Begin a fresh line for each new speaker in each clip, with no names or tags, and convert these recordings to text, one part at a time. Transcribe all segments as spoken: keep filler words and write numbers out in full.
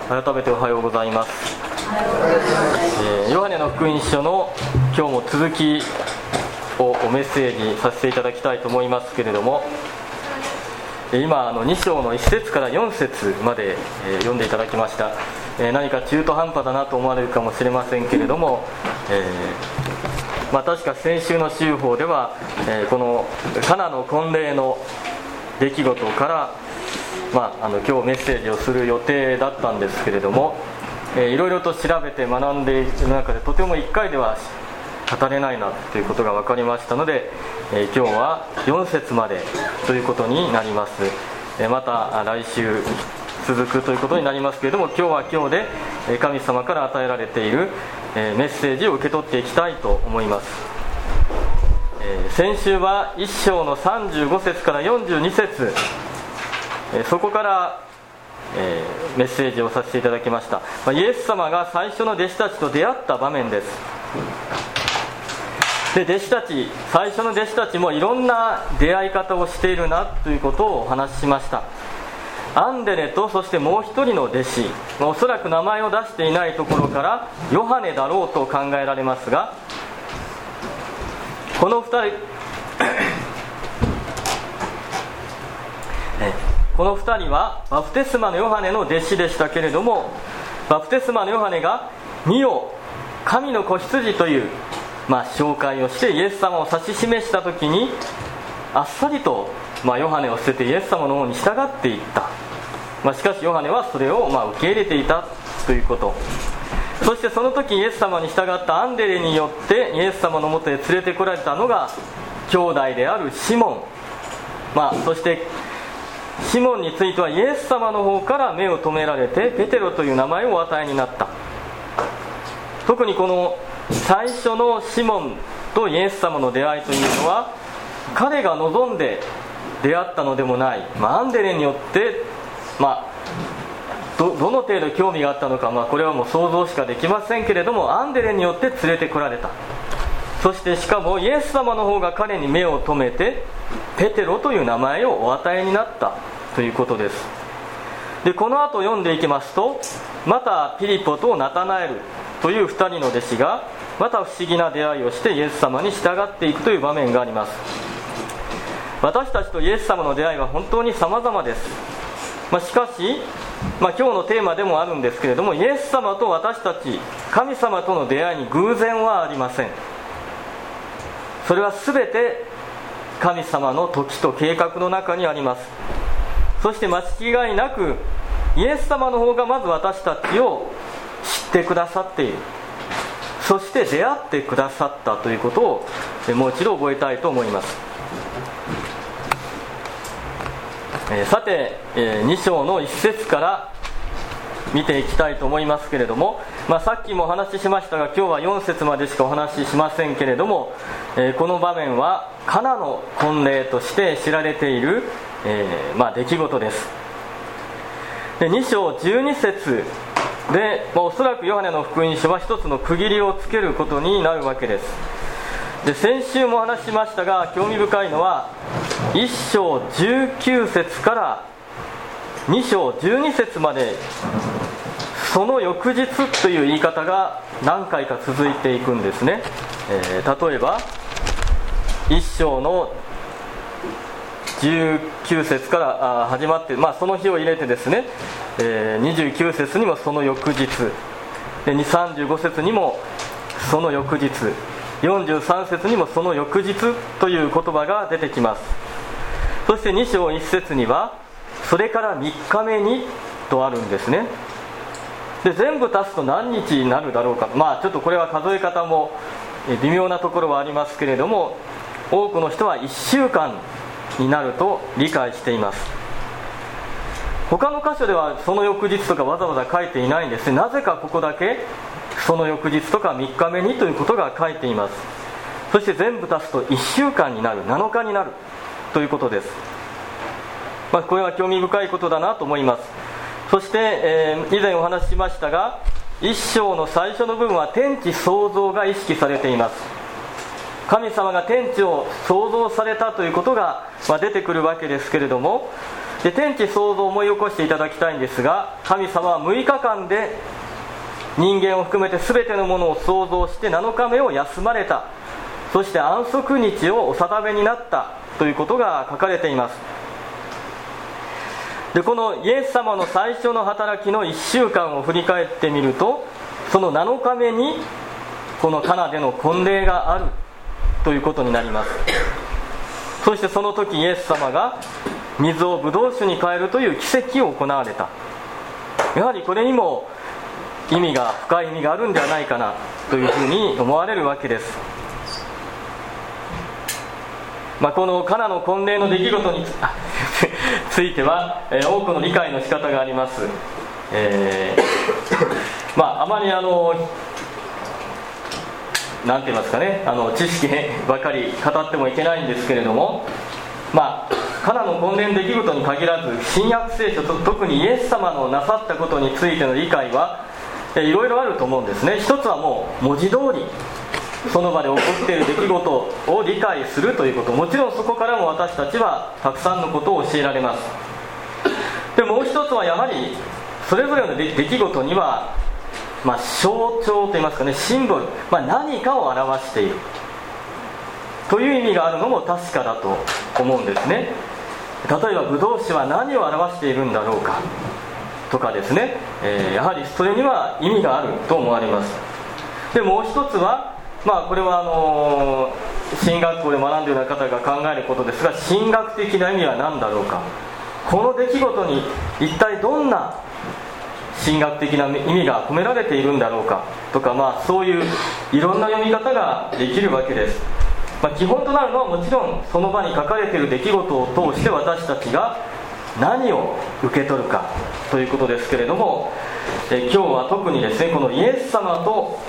改めておはようございます。えー、ヨハネの福音書の今日も続きをメッセージさせていただきたいと思いますけれども、今あのに章のいち節からよん節まで、えー、読んでいただきました。えー、何か中途半端だなと思われるかもしれませんけれども、えーまあ、確か先週の週報では、えー、このカナの婚礼の出来事から、まあ、あの今日メッセージをする予定だったんですけれども、えー、いろいろと調べて学んでいる中でとてもいっかいでは語れないなということが分かりましたので、えー、今日はよん節までということになります。えー、また来週続くということになりますけれども、今日は今日で神様から与えられているメッセージを受け取っていきたいと思います。えー、先週はいち章のさんじゅうご節からよんじゅうに節、えー、そこから、えー、メッセージをさせていただきました。まあ、イエス様が最初の弟子たちと出会った場面です。で弟子たち最初の弟子たちもいろんな出会い方をしているなということをお話ししました。アンデレとそしてもう一人の弟子、おそらく名前を出していないところからヨハネだろうと考えられますが、この二人この二人はバプテスマのヨハネの弟子でしたけれども、バプテスマのヨハネが見よ神の子羊という、まあ、紹介をしてイエス様を指し示したときにあっさりと、まあ、ヨハネを捨ててイエス様の方に従っていった。まあ、しかしヨハネはそれをまあ受け入れていたということ。そしてその時イエス様に従ったアンデレによってイエス様のもとへ連れてこられたのが兄弟であるシモン、まあ、そしてシモンについてはイエス様の方から目を留められてペテロという名前をお与えになった。特にこの最初のシモンとイエス様の出会いというのは彼が望んで出会ったのでもない、まあ、アンデレによってまあ、ど, どの程度興味があったのか、まあ、これはもう想像しかできませんけれども、アンデレによって連れてこられた。そしてしかもイエス様の方が彼に目を留めてペテロという名前をお与えになったということです。でこの後読んでいきますと、またピリポとナタナエルというふたりの弟子がまた不思議な出会いをしてイエス様に従っていくという場面があります。私たちとイエス様の出会いは本当に様々です。まあ、しかし、まあ、今日のテーマでもあるんですけれども、イエス様と私たち神様との出会いに偶然はありません。それは全て神様の時と計画の中にあります。そして間違いなくイエス様の方がまず私たちを知ってくださっている、そして出会ってくださったということをもう一度覚えたいと思います。えー、さて、えー、に章のいち節から見ていきたいと思いますけれども、まあ、さっきもお話ししましたが今日はよん節までしかお話ししませんけれども、えー、この場面はカナの婚礼として知られている、えーまあ、出来事です。でに章じゅうに節で、まあ、おそらくヨハネの福音書は一つの区切りをつけることになるわけです。で先週もお話ししましたが、興味深いのはいち章じゅうきゅう節からに章じゅうに節までその翌日という言い方が何回か続いていくんですね。えー、例えばいち章のじゅうきゅう節から始まって、まあ、その日を入れてですね、えー、にじゅうきゅう節にもその翌日でさんじゅうご節にもその翌日、よんじゅうさん節にもその翌日という言葉が出てきます。そしてに章いち節にはそれからみっかめにとあるんですね。で全部足すと何日になるだろうか、まあちょっとこれは数え方も微妙なところはありますけれども、多くの人はいっしゅうかんになると理解しています。他の箇所ではその翌日とかわざわざ書いていないんですね。なぜかここだけその翌日とかみっかめにということが書いています。そして全部足すといっしゅうかんになる、なのかになるということです。まあ、これは興味深いことだなと思います。そして、えー、以前お話ししましたが、一章の最初の部分は天地創造が意識されています。神様が天地を創造されたということが、まあ、出てくるわけですけれども、 で天地創造を思い起こしていただきたいんですが、神様はむいかかんで人間を含めて全てのものを創造してなのかめを休まれた。そして安息日をお定めになったということが書かれています。でこのイエス様の最初の働きのいっしゅうかんを振り返ってみると、そのなのかめにこのカナでの婚礼があるということになります。そしてその時イエス様が水をブドウ酒に変えるという奇跡を行われた。やはりこれにも意味が深い意味があるんではないかなというふうに思われるわけです。まあ、このカナの婚礼の出来事については、えー、多くの理解の仕方があります。えー、まああまりあのなんて言いますかね、あの知識ばかり語ってもいけないんですけれども、まあカナの婚礼の出来事に限らず新約聖書と特にイエス様のなさったことについての理解はいろいろあると思うんですね。一つはもう文字通りその場で起こっている出来事を理解するということ、もちろんそこからも私たちはたくさんのことを教えられます。でもう一つはやはりそれぞれの出来事には、まあ、象徴といいますかね、シンボル、まあ、何かを表しているという意味があるのも確かだと思うんですね。例えばブドウ酒は何を表しているんだろうかとかですね、えー、やはりそれには意味があると思われます。でもう一つは、まあ、これはあのー、神学校で学んでいるような方が考えることですが、神学的な意味は何だろうか、この出来事に一体どんな神学的な意味が込められているんだろうかとか、まあ、そういういろんな読み方ができるわけです。まあ、基本となるのはもちろんその場に書かれている出来事を通して私たちが何を受け取るかということですけれども、え今日は特にですね、このイエス様と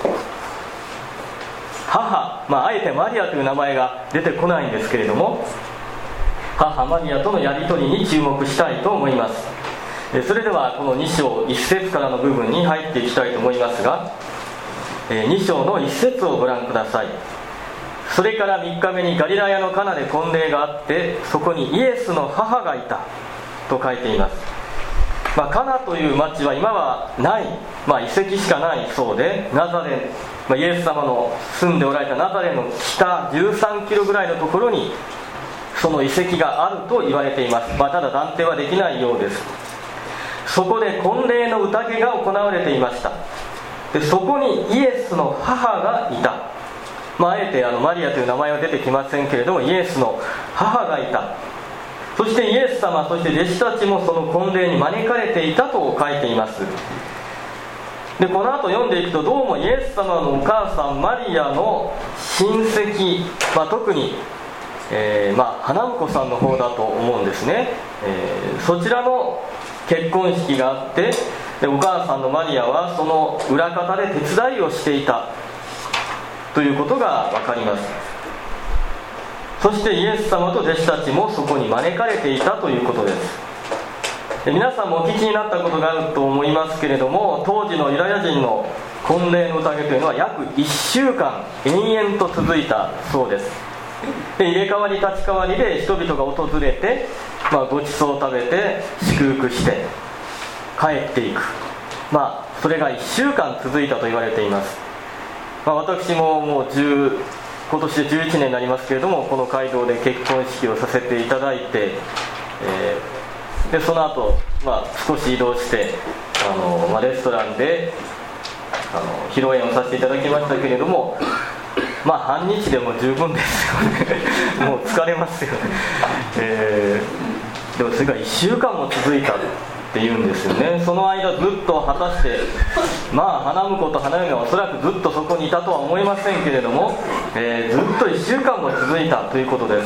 母、まあ、あえてマリアという名前が出てこないんですけれども、母マリアとのやり取りに注目したいと思います。それではこのに章いち節からの部分に入っていきたいと思いますが、に章のいち節をご覧ください。それからみっかめにガリラヤのカナで婚礼があって、そこにイエスの母がいたと書いています。まあ、カナという町は今はない、まあ、遺跡しかないそうで、ナザレ、まあ、イエス様の住んでおられたナザレの北じゅうさんキロぐらいのところにその遺跡があると言われています。まあ、ただ断定はできないようです。そこで婚礼の宴が行われていました。でそこにイエスの母がいた。まあ、あえてあのマリアという名前は出てきませんけれども、イエスの母がいた。そしてイエス様、そして弟子たちもその婚礼に招かれていたと書いています。でこの後読んでいくと、どうもイエス様のお母さんマリアの親戚、まあ、特に、えーまあ、花婿さんの方だと思うんですね。えー、そちらの結婚式があって、でお母さんのマリアはその裏方で手伝いをしていたということが分かります。そしてイエス様と弟子たちもそこに招かれていたということです。で皆さんもお聞きになったことがあると思いますけれども、当時のユダヤ人の婚礼の宴というのは約いっしゅうかん延々と続いたそうです。で入れ替わり立ち替わりで人々が訪れて、まあ、ごちそうを食べて祝福して帰っていく、まあ、それがいっしゅうかん続いたと言われています。まあ、私ももう10今年でじゅういちねんになりますけれども、この街道で結婚式をさせていただいて、えー、でその後、まあ少し移動してあの、まあ、レストランであの披露宴をさせていただきましたけれども、まあ半日でも十分ですよねもう疲れますよね、えー、でもそれがいっしゅうかんも続いたっていうんですよね。その間ずっと果たして、まあ花婿と花嫁はおそらくずっとそこにいたとは思いませんけれども、えー、ずっといっしゅうかんも続いたということです。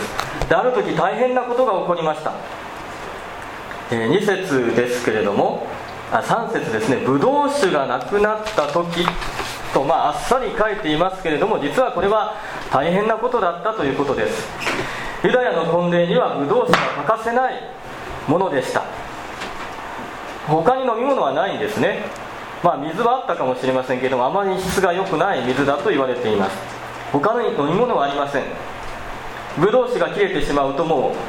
である時大変なことが起こりました。えー、に節ですけれども、あさん節ですね、ブドウ酒がなくなった時と、まあ、あっさり書いていますけれども、実はこれは大変なことだったということです。ユダヤの婚礼にはブドウ酒が欠かせないものでした。他に飲み物はないんですね。まあ水はあったかもしれませんけれども、あまり質が良くない水だと言われています。他の飲み物はありません。ブドウ酒が切れてしまうとも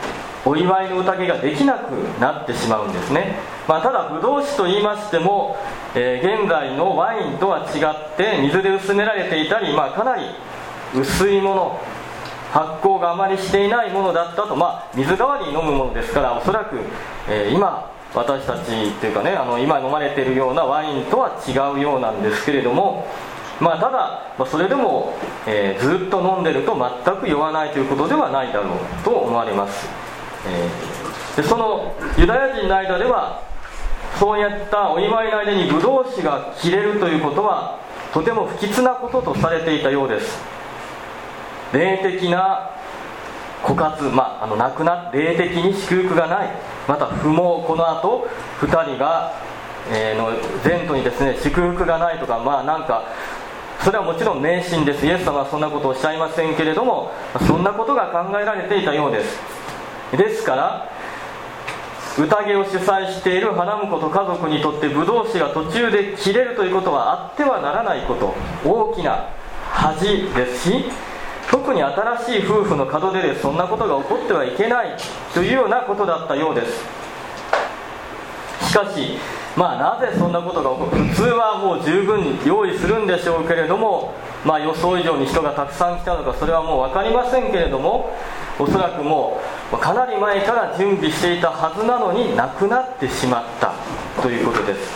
お祝いの宴ができなくなってしまうんですね。まあ、ただブドウ酒と言いましても、えー、現在のワインとは違って水で薄められていたり、まあ、かなり薄いもの、発酵があまりしていないものだったと、まあ、水代わりに飲むものですから、おそらく、えー、今私たちというかね、あの今飲まれているようなワインとは違うようなんですけれども、まあ、ただ、まあ、それでも、えー、ずっと飲んでると全く酔わないということではないだろうと思われます。えー、でそのユダヤ人の間ではそういったお祝いの間にブドウ酒が切れるということはとても不吉なこととされていたようです。霊的な枯渇、まあ、あの亡くな霊的に祝福がない、また不毛、この後ふたりが、えー、の前途にですね祝福がないとか、まあなんかそれはもちろん迷信です。イエス様はそんなことをおっしゃいませんけれども、そんなことが考えられていたようです。ですから宴を主催している花婿と家族にとってブドウ酒が途中で切れるということはあってはならないこと、大きな恥ですし、特に新しい夫婦の門出でそんなことが起こってはいけないというようなことだったようです。しかし、まあ、なぜそんなことが起こる、普通はもう十分用意するんでしょうけれども、まあ、予想以上に人がたくさん来たのかそれはもう分かりませんけれども、おそらくもうかなり前から準備していたはずなのになくなってしまったということです。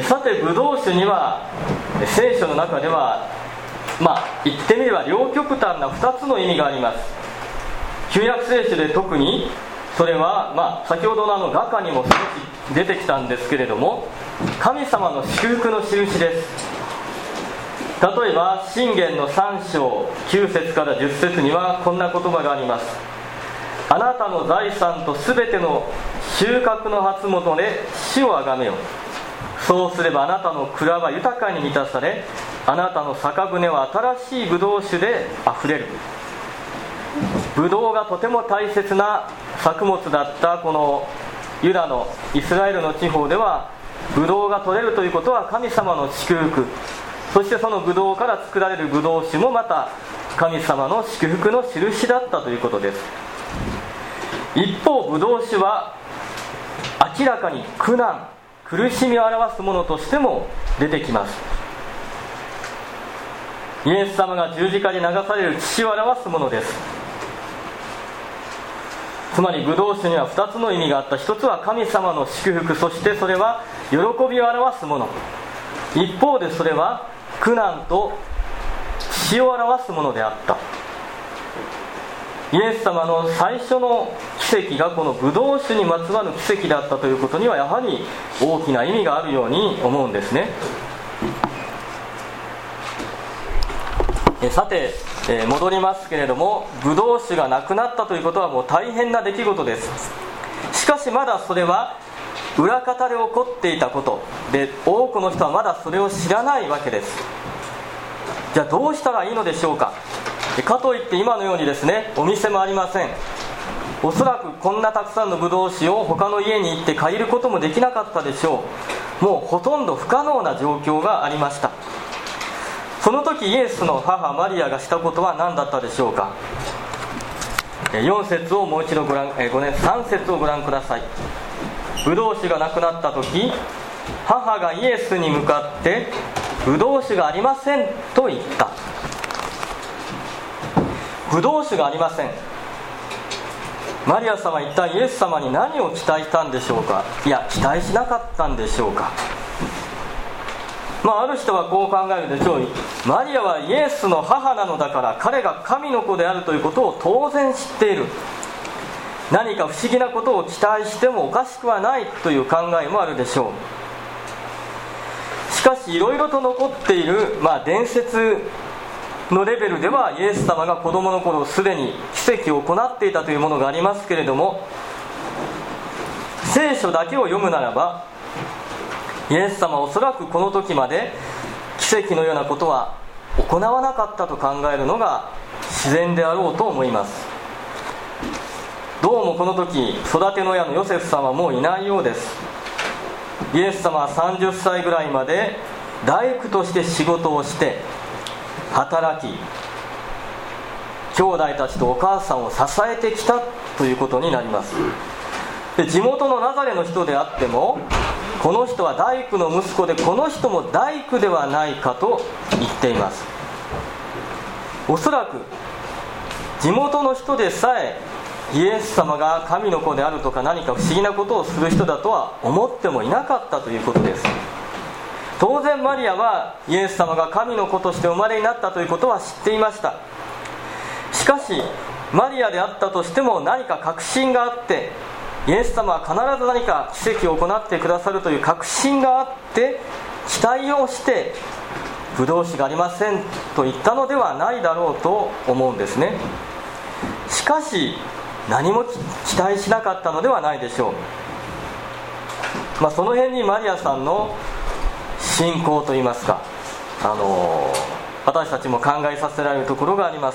さて、ブドウ酒には聖書の中では、まあ、言ってみれば両極端なふたつの意味があります。旧約聖書で特にそれは、まあ、先ほどのあの画家にも少し出てきたんですけれども、神様の祝福の印です。例えば箴言のさん章きゅう節からじゅっ節にはこんな言葉があります。あなたの財産とすべての収穫の発元で主をあがめよ。そうすればあなたの蔵は豊かに満たされ、あなたの酒舟は新しいブドウ酒であふれる。ブドウがとても大切な作物だったこのユダのイスラエルの地方では、ブドウが取れるということは神様の祝福、そしてそのブドウから作られるブドウ酒もまた神様の祝福の印だったということです。一方、ブドウ酒は明らかに苦難、苦しみを表すものとしても出てきます。イエス様が十字架に流される血を表すものです。つまりブドウ酒にはふたつの意味があった。一つは神様の祝福、そしてそれは喜びを表すもの。一方でそれは苦難と死を表すものであった。イエス様の最初の奇跡がこのブドウ酒にまつわる奇跡だったということにはやはり大きな意味があるように思うんですね。えさて、えー、戻りますけれども、ブドウ酒がなくなったということはもう大変な出来事です。しかしまだそれは裏方で起こっていたことで、多くの人はまだそれを知らないわけです。じゃあどうしたらいいのでしょうか。かといって今のようにですね、お店もありません。おそらくこんなたくさんのブドウ酒を他の家に行って借りることもできなかったでしょう。もうほとんど不可能な状況がありました。その時イエスの母マリアがしたことは何だったでしょうか。よん節をもう一度ご覧、えごめんさん節をご覧ください。ブドウ酒がなくなった時、母がイエスに向かってブドウ酒がありませんと言った。ブドウ酒がありません。マリア様は一体イエス様に何を期待したんでしょうか。いや、期待しなかったんでしょうか。まあ、ある人はこう考えるでしょう。マリアはイエスの母なのだから、彼が神の子であるということを当然知っている。何か不思議なことを期待してもおかしくはないという考えもあるでしょう。しかしいろいろと残っている、まあ、伝説のレベルではイエス様が子供の頃すでに奇跡を行っていたというものがありますけれども、聖書だけを読むならばイエス様はおそらくこの時まで奇跡のようなことは行わなかったと考えるのが自然であろうと思います。どうもこの時育ての親のヨセフさんはもういないようです。イエス様はさんじゅっさいぐらいまで大工として仕事をして働き、兄弟たちとお母さんを支えてきたということになります。で、地元のナザレの人であっても、この人は大工の息子で、この人も大工ではないかと言っています。おそらく地元の人でさえイエス様が神の子であるとか何か不思議なことをする人だとは思ってもいなかったということです。当然マリアはイエス様が神の子として生まれになったということは知っていました。しかしマリアであったとしても、何か確信があって、イエス様は必ず何か奇跡を行ってくださるという確信があって、期待をしてブドウ酒がありませんと言ったのではないだろうと思うんですね。しかし何も期待しなかったのではないでしょう。まあ、その辺にマリアさんの信仰といいますか、あの私たちも考えさせられるところがあります。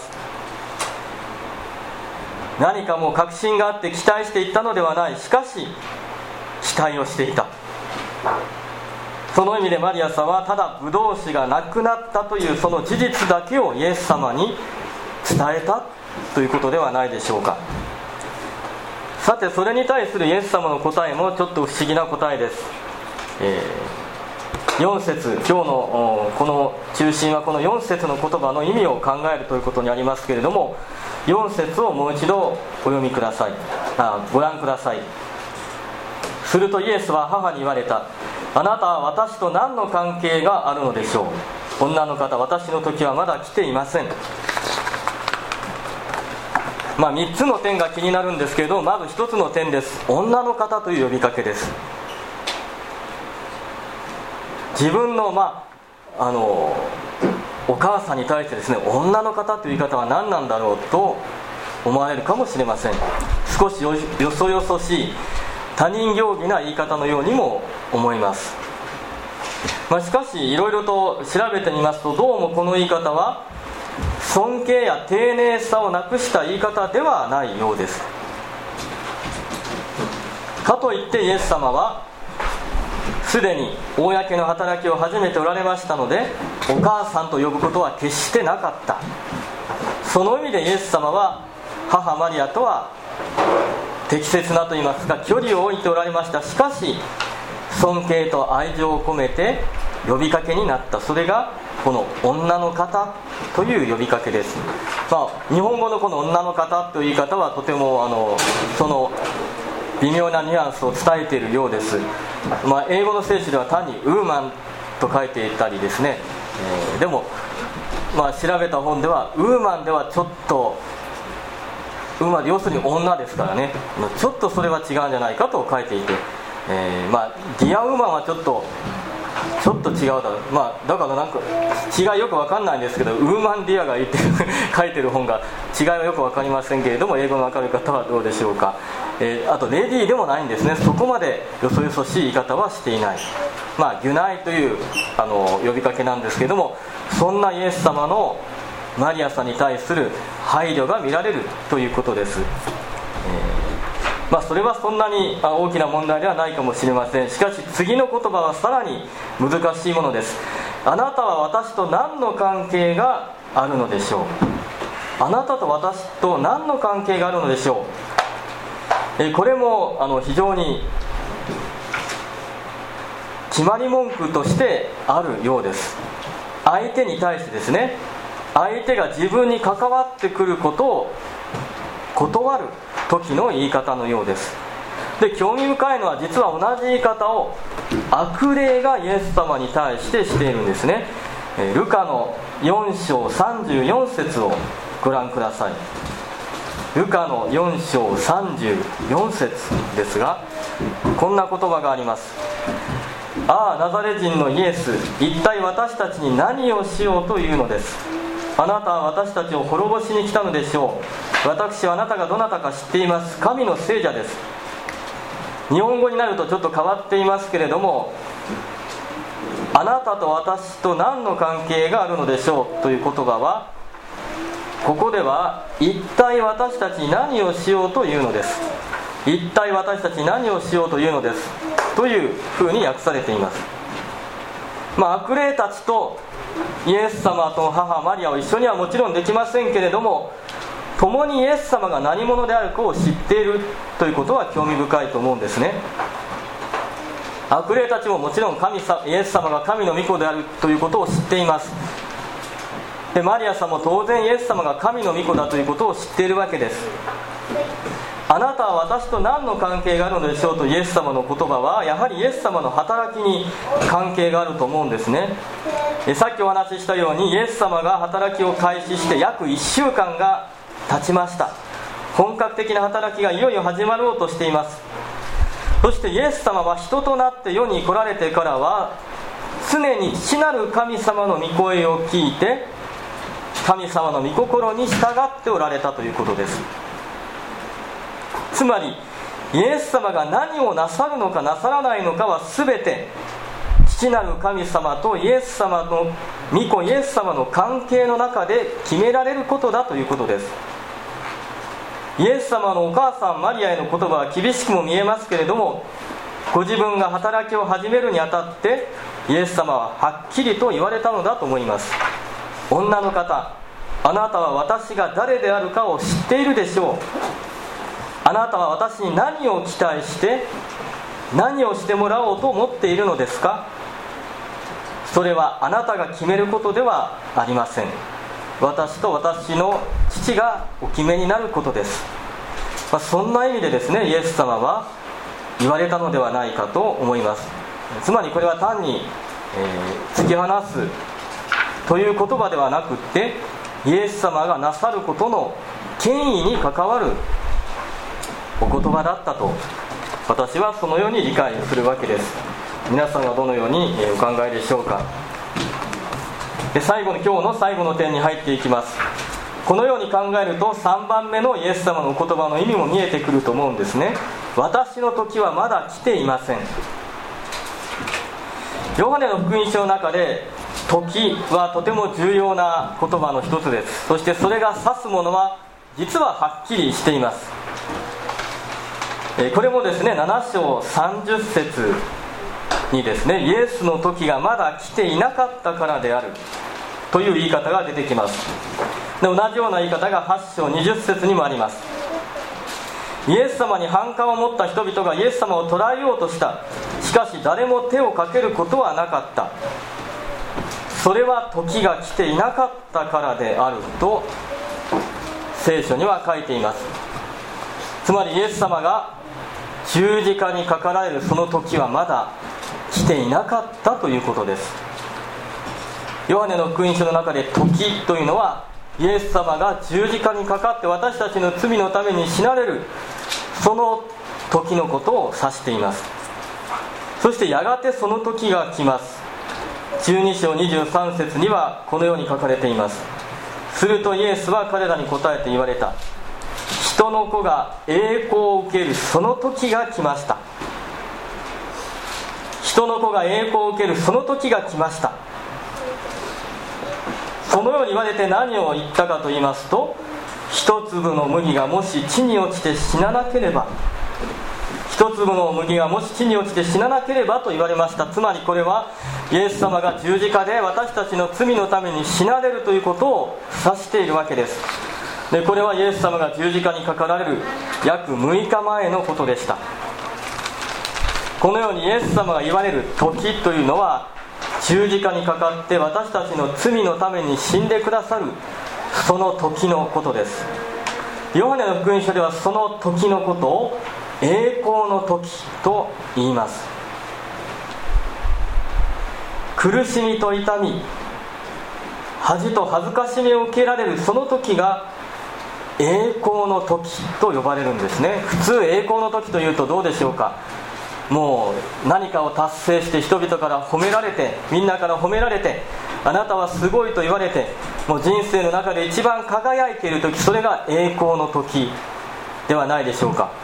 何かもう確信があって期待していったのではない。しかし期待をしていた。その意味でマリアさんはただブドウ酒がなくなったというその事実だけをイエス様に伝えたということではないでしょうか。さて、それに対するイエス様の答えもちょっと不思議な答えです。えー、よん節、今日のこの中心はこのよん節の言葉の意味を考えるということにありますけれども、よん節をもう一度お読みください。あ、ご覧ください。するとイエスは母に言われた。あなたは私と何の関係があるのでしょう。女の方、私の時はまだ来ていません。まあ、みっつの点が気になるんですけれど、まずひとつの点です。女の方という呼びかけです。自分の、まあ、あのお母さんに対してですね、女の方という言い方は何なんだろうと思われるかもしれません。少し よ, よそよそしい他人行儀な言い方のようにも思います。まあ、しかしいろいろと調べてみますと、どうもこの言い方は尊敬や丁寧さをなくした言い方ではないようです。かといってイエス様はすでに公の働きを始めておられましたので、お母さんと呼ぶことは決してなかった。その意味でイエス様は母マリアとは適切なといいますか、距離を置いておられました。しかし尊敬と愛情を込めて呼びかけになった。それがこの女の方という呼びかけです。まあ、日本語のこの女の方という言い方はとてもあのその微妙なニュアンスを伝えているようです。まあ、英語の聖書では単にウーマンと書いていたりですね、えー、でも、まあ、調べた本ではウーマンではちょっとウーマン、要するに女ですからね、ちょっとそれは違うんじゃないかと書いていて、えーまあ、ディアウーマンはちょっとちょっと違うだろう、まあ、だからなんか違いよく分かんないんですけど、ウーマンディアが言ってる書いてる本が違いはよく分かりませんけれども、英語の分かる方はどうでしょうか。えー、あとレディーでもないんですね。そこまでよそよそしい言い方はしていない。まあ、ギュナイというあの呼びかけなんですけれども、そんなイエス様のマリアさんに対する配慮が見られるということです。えーまあ、それはそんなに大きな問題ではないかもしれません。しかし次の言葉はさらに難しいものです。あなたは私と何の関係があるのでしょう。あなたと私と何の関係があるのでしょう。えこれもあの非常に決まり文句としてあるようです。相手に対してですね、相手が自分に関わってくることを断る時の言い方のようです。で、興味深いのは実は同じ言い方を悪霊がイエス様に対してしているんですね。ルカのよん章さんじゅうよん節をご覧ください。ルカのよん章さんじゅうよん節ですが、こんな言葉があります。ああ、ナザレ人のイエス、一体私たちに何をしようというのです。あなたは私たちを滅ぼしに来たのでしょう。私はあなたがどなたか知っています。神の聖者です。日本語になるとちょっと変わっていますけれども、あなたと私と何の関係があるのでしょうという言葉は、ここでは一体私たちに何をしようというのです。一体私たちに何をしようというのですというふうに訳されています。まあ、悪霊たちとイエス様と母マリアを一緒にはもちろんできませんけれども、 共にイエス様が何者であるかを知っているということは興味深いと思うんですね。悪霊たちももちろん神様イエス様が神の御子であるということを知っています。でマリアさんも当然イエス様が神の御子だということを知っているわけです。あなたは私と何の関係があるのでしょうとイエス様の言葉はやはりイエス様の働きに関係があると思うんですね。さっきお話ししたようにイエス様が働きを開始して約いっしゅうかんが経ちました。本格的な働きがいよいよ始まろうとしています。そしてイエス様は人となって世に来られてからは常に父なる神様の御声を聞いて神様の御心に従っておられたということです。つまりイエス様が何をなさるのかなさらないのかは全て父なる神様とイエス様の御子イエス様の関係の中で決められることだということです。イエス様のお母さんマリアへの言葉は厳しくも見えますけれども、ご自分が働きを始めるにあたってイエス様ははっきりと言われたのだと思います。女の方、あなたは私が誰であるかを知っているでしょう。あなたは私に何を期待して何をしてもらおうと思っているのですか。それはあなたが決めることではありません。私と私の父がお決めになることです。まあ、そんな意味でですねイエス様は言われたのではないかと思います。つまりこれは単に、えー、突き放すという言葉ではなくってイエス様がなさることの権威に関わるお言葉だったと私はそのように理解するわけです。皆さんはどのようにお考えでしょうか。で最後の今日の最後の点に入っていきます。このように考えるとさんばんめのイエス様のお言葉の意味も見えてくると思うんですね。私の時はまだ来ていません。ヨハネの福音書の中で時はとても重要な言葉の一つです。そしてそれが指すものは実ははっきりしています。これもですねなな章さんじゅっ節にですねイエスの時がまだ来ていなかったからであるという言い方が出てきます。で同じような言い方がはち章にじゅっ節にもあります。イエス様に反感を持った人々がイエス様を捕らえようとした。しかし誰も手をかけることはなかった。それは時が来ていなかったからであると聖書には書いています。つまりイエス様が十字架にかかられるその時はまだ来ていなかったということです。ヨハネの福音書の中で時というのはイエス様が十字架にかかって私たちの罪のために死なれるその時のことを指しています。そしてやがてその時が来ます。じゅうに章にじゅうさん節にはこのように書かれています。するとイエスは彼らに答えて言われた。人の子が栄光を受けるその時が来ました。人の子が栄光を受けるその時が来ました。そのように言われて何を言ったかと言いますと、一粒の麦がもし地に落ちて死ななければ一粒の麦がもし地に落ちて死ななければと言われました。つまりこれはイエス様が十字架で私たちの罪のために死なれるということを指しているわけです。でこれはイエス様が十字架にかかられる約むいかまえのことでした。このようにイエス様が言われる時というのは十字架にかかって私たちの罪のために死んでくださるその時のことです。ヨハネの福音書ではその時のことを栄光の時と言います。苦しみと痛み、恥と恥ずかしみを受けられるその時が栄光の時と呼ばれるんですね。普通栄光の時というとどうでしょうか。もう何かを達成して人々から褒められて、みんなから褒められて、あなたはすごいと言われて、もう人生の中で一番輝いている時、それが栄光の時ではないでしょうか。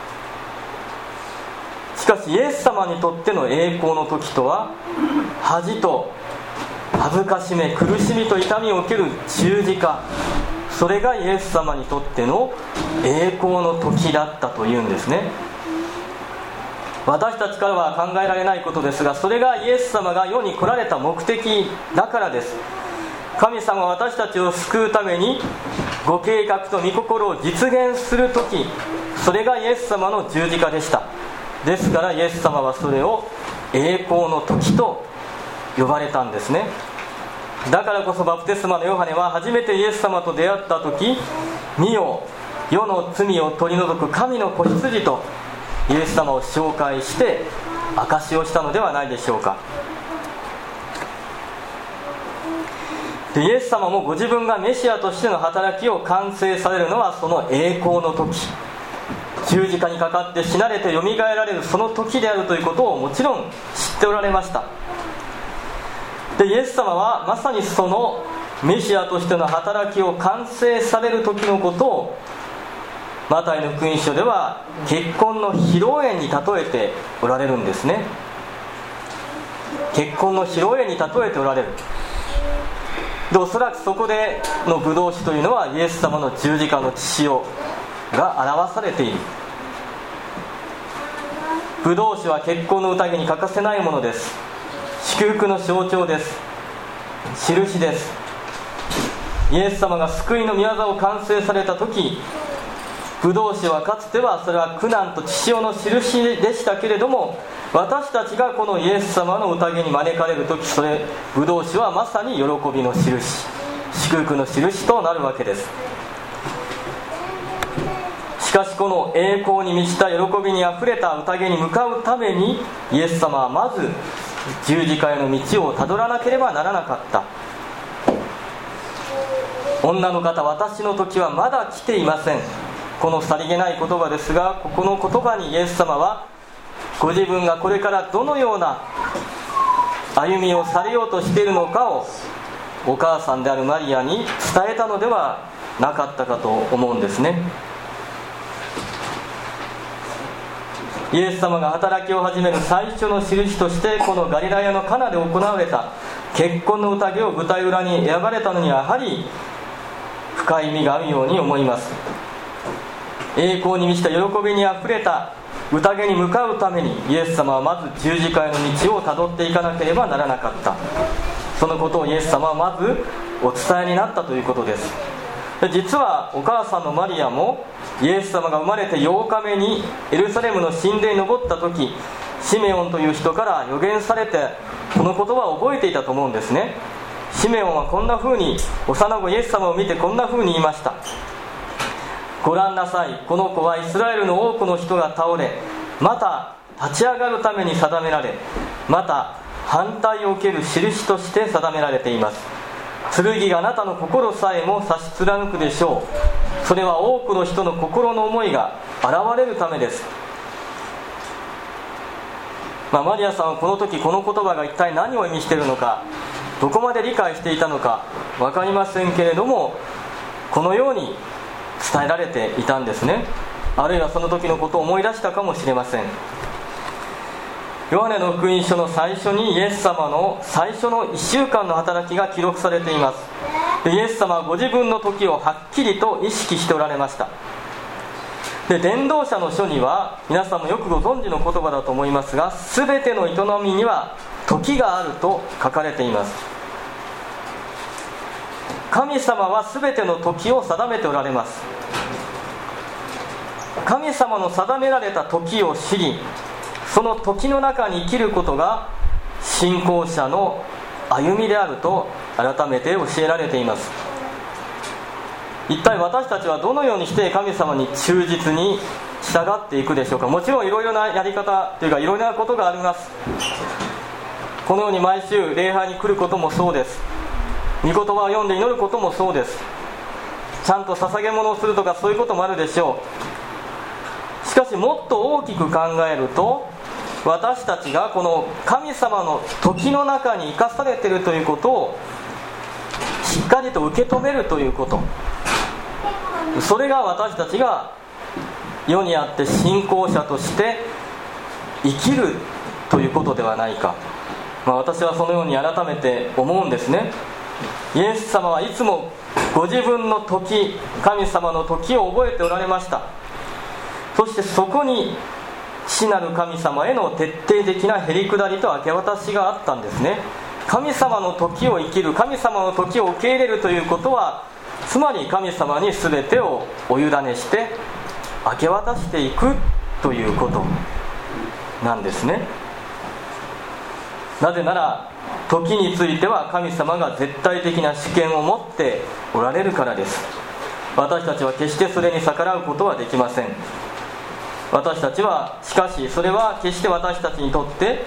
しかしイエス様にとっての栄光の時とは、恥と恥ずかしめ、苦しみと痛みを受ける十字架、それがイエス様にとっての栄光の時だったというんですね。私たちからは考えられないことですが、それがイエス様が世に来られた目的だからです。神様は私たちを救うためにご計画と御心を実現するとき、それがイエス様の十字架でした。ですからイエス様はそれを栄光の時と呼ばれたんですね。だからこそバプテスマのヨハネは初めてイエス様と出会った時、見よ、世の罪を取り除く神の子羊とイエス様を紹介して証しをしたのではないでしょうか。でイエス様もご自分がメシアとしての働きを完成されるのはその栄光の時、十字架にかかって死なれてよみがえられるその時であるということをもちろん知っておられました。でイエス様はまさにそのメシアとしての働きを完成される時のことをマタイの福音書では結婚の披露宴に例えておられるんですね。結婚の披露宴に例えておられる。でおそらくそこでのブドウ酒というのはイエス様の十字架の血潮が表されている。ブドウ酒は結婚の宴に欠かせないものです。祝福の象徴です。印です。イエス様が救いの御業を完成された時、ブドウ酒はかつてはそれは苦難と血潮の印でしたけれども、私たちがこのイエス様の宴に招かれる時、それブドウ酒はまさに喜びの印、祝福の印となるわけです。しかしこの栄光に満ちた喜びにあふれた宴に向かうためにイエス様はまず十字架への道をたどらなければならなかった。女の方、私の時はまだ来ていません。このさりげない言葉ですが、ここの言葉にイエス様はご自分がこれからどのような歩みをされようとしているのかをお母さんであるマリアに伝えたのではなかったかと思うんですね。イエス様が働きを始める最初の印として、このガリラヤのカナで行われた結婚の宴を舞台裏に選ばれたのにはやはり深い意味があるように思います。栄光に満ちた喜びにあふれた宴に向かうためにイエス様はまず十字架への道をたどっていかなければならなかった。そのことをイエス様はまずお伝えになったということです。実はお母さんのマリアもイエス様が生まれてようかめにエルサレムの神殿に登った時、シメオンという人から予言されてこの言葉を覚えていたと思うんですね。シメオンはこんな風に幼子イエス様を見てこんな風に言いました。ご覧なさい、この子はイスラエルの多くの人が倒れ、また立ち上がるために定められ、また反対を受ける印として定められています。剣があなたの心さえも差し貫くでしょう。それは多くの人の心の思いが現れるためです。まあ、マリアさんはこの時この言葉が一体何を意味しているのか、どこまで理解していたのか分かりませんけれども、このように伝えられていたんですね。あるいはその時のことを思い出したかもしれません。ヨハネの福音書の最初にイエス様の最初のいっしゅうかんの働きが記録されています。でイエス様はご自分の時をはっきりと意識しておられました。で伝道者の書には皆さんもよくご存知の言葉だと思いますが、全ての営みには時があると書かれています。神様は全ての時を定めておられます。神様の定められた時を知り、その時の中に生きることが信仰者の歩みであると改めて教えられています。一体私たちはどのようにして神様に忠実に従っていくでしょうか。もちろんいろいろなやり方というかいろいろなことがあります。このように毎週礼拝に来ることもそうです。御言葉を読んで祈ることもそうです。ちゃんと捧げ物をするとかそういうこともあるでしょう。しかしもっと大きく考えると、私たちがこの神様の時の中に生かされているということをしっかりと受け止めるということ、それが私たちが世にあって信仰者として生きるということではないか、まあ、私はそのように改めて思うんですね。イエス様はいつもご自分の時、神様の時を覚えておられました。そしてそこに父なる神様への徹底的なへりくだりと明け渡しがあったんですね。神様の時を生きる、神様の時を受け入れるということは、 つまり神様に全てをお委ねして明け渡していくということなんですね。なぜなら時については神様が絶対的な主権を持っておられるからです。私たちは決してそれに逆らうことはできません。私たちはしかしそれは決して私たちにとって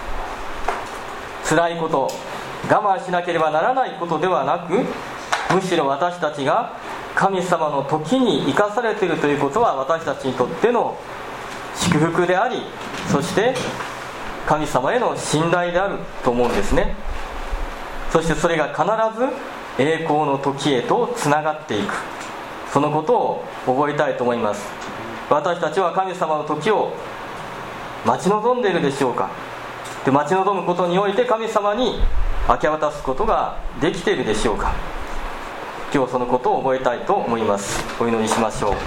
辛いこと、我慢しなければならないことではなく、むしろ私たちが神様の時に生かされているということは私たちにとっての祝福であり、そして神様への信頼であると思うんですね。そしてそれが必ず栄光の時へとつながっていく、そのことを覚えたいと思います。私たちは神様の時を待ち望んでいるでしょうか。で、待ち望むことにおいて神様に明け渡すことができているでしょうか。今日そのことを覚えたいと思います。お祈りしましょう。